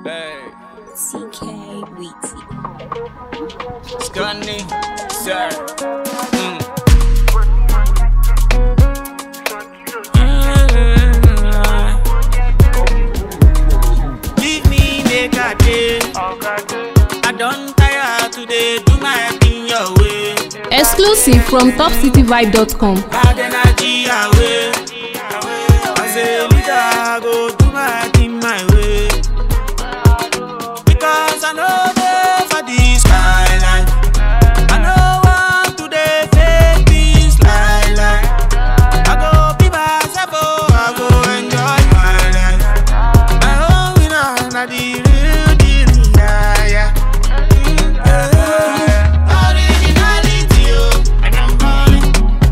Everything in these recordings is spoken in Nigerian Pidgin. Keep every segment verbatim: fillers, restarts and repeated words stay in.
Hey. C K Weezy. Scunny, sir. Mm. Leave me, make a day. I don't tire today, do my thing your way. Exclusive from top city vibe dot com. Bad energy away. As a leader, I go do my thing my way. Because I know they for this skyline. I know want to they fake this lie lie. I go be myself, oh, I go enjoy my life. My own winner, not the real deal, yeah, yeah. Mm, yeah. Originality, oh, and I'm balling.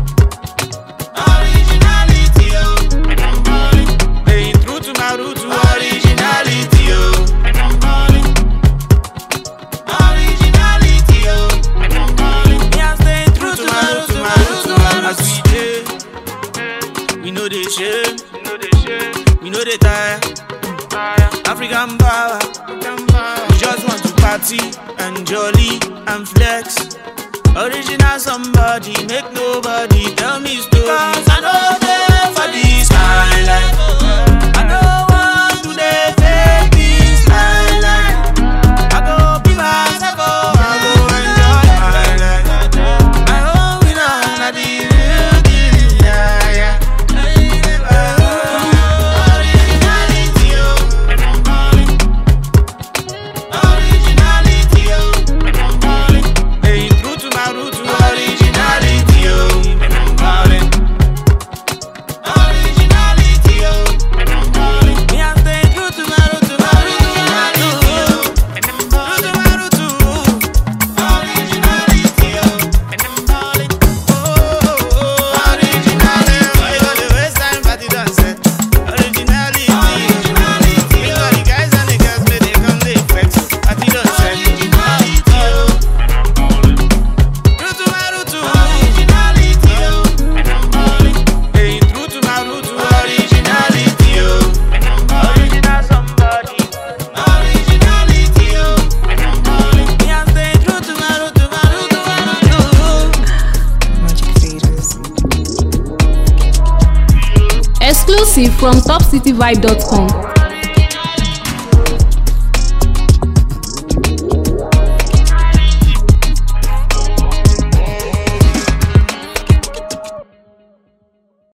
Originality, oh, and I'm balling. Staying true to my roots, to originality, oh, and I'm balling. Originality, oh, and I'm balling. Me, I'm staying true to my roots, to my roots, to my roots. As we dey, we know they shame, we know they tire. African power, we just want to party and jolly and flex. Original somebody, make nobody tell me stories. Cause I know they for this kind life. I know want to they fake this kind life. I go be myself, oh, I go enjoy my life. My own winner, not the real deal, yeah, yeah. Originality, oh, and I'm balling. Originality, oh, and I'm balling. Hey, true to my roots, to originality, oh, and I'm balling. Originality, oh, and I'm balling. Me, I'm staying true to my roots, to my originality, oh, and I'm balling. True to my roots, to originality, oh, and I'm balling. Oh, oh, oh, originality. I got the waste time, but it don't set. Originality, originality. We got the guys and the girls, but they come, they flex, but it don't set. Originality, oh, and I'm balling. True to my roots, to originality, oh, and I'm balling. Hey, true to my roots, to originality, oh, and I'm balling. Original somebody. Originality, oh, and I'm balling. Me, I'm staying true to my roots, to my roots, to my roots, oh. Magic Faders. Exclusive from top city vibe dot com.